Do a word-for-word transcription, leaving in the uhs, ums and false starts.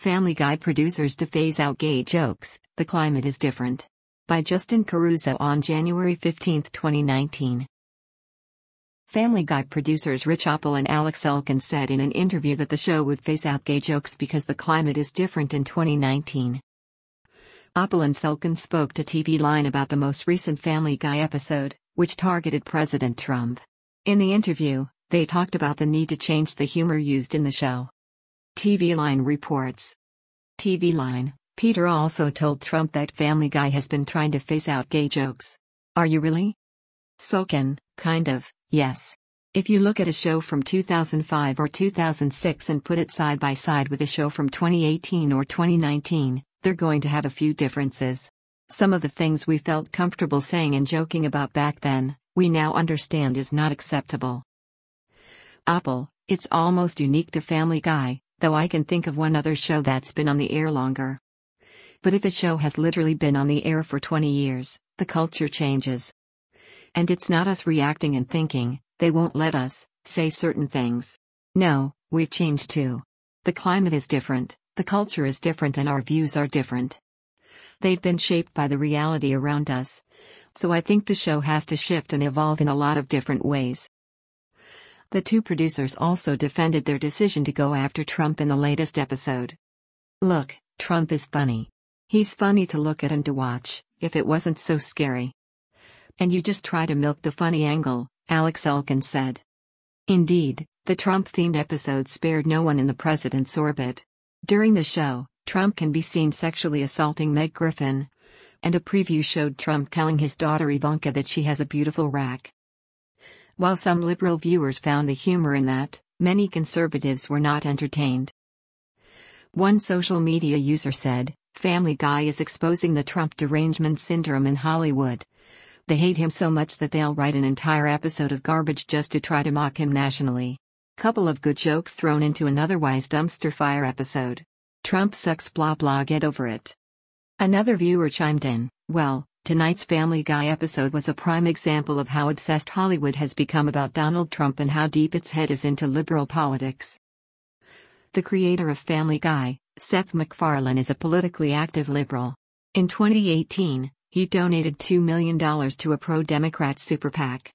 Family Guy producers to phase out gay jokes, the climate is different. By Justin Caruso on January fifteenth, twenty nineteen. Family Guy producers Rich Apple and Alex Elkin said in an interview that the show would phase out gay jokes because the climate is different in twenty nineteen. Apple and Elkin spoke to T V Line about the most recent Family Guy episode, which targeted President Trump. In the interview, they talked about the need to change the humor used in the show. T V Line reports. T V Line, Peter also told Trump that Family Guy has been trying to phase out gay jokes. Are you really? Elkin, kind of, yes. If you look at a show from two thousand five or two thousand six and put it side by side with a show from twenty eighteen or twenty nineteen, they're going to have a few differences. Some of the things we felt comfortable saying and joking about back then, we now understand is not acceptable. Apple, it's almost unique to Family Guy, though I can think of one other show that's been on the air longer. But if a show has literally been on the air for twenty years, the culture changes. And it's not us reacting and thinking, they won't let us say certain things. No, we've changed too. The climate is different, the culture is different, and our views are different. They've been shaped by the reality around us. So I think the show has to shift and evolve in a lot of different ways. The two producers also defended their decision to go after Trump in the latest episode. Look, Trump is funny. He's funny to look at and to watch, if it wasn't so scary. And you just try to milk the funny angle, Alex Elkin said. Indeed, the Trump-themed episode spared no one in the president's orbit. During the show, Trump can be seen sexually assaulting Meg Griffin. And a preview showed Trump telling his daughter Ivanka that she has a beautiful rack. While some liberal viewers found the humor in that, many conservatives were not entertained. One social media user said, Family Guy is exposing the Trump derangement syndrome in Hollywood. They hate him so much that they'll write an entire episode of garbage just to try to mock him nationally. Couple of good jokes thrown into an otherwise dumpster fire episode. Trump sucks, blah blah, get over it. Another viewer chimed in, well, tonight's Family Guy episode was a prime example of how obsessed Hollywood has become about Donald Trump and how deep its head is into liberal politics. The creator of Family Guy, Seth MacFarlane, is a politically active liberal. In twenty eighteen, he donated two million dollars to a pro-Democrat super PAC.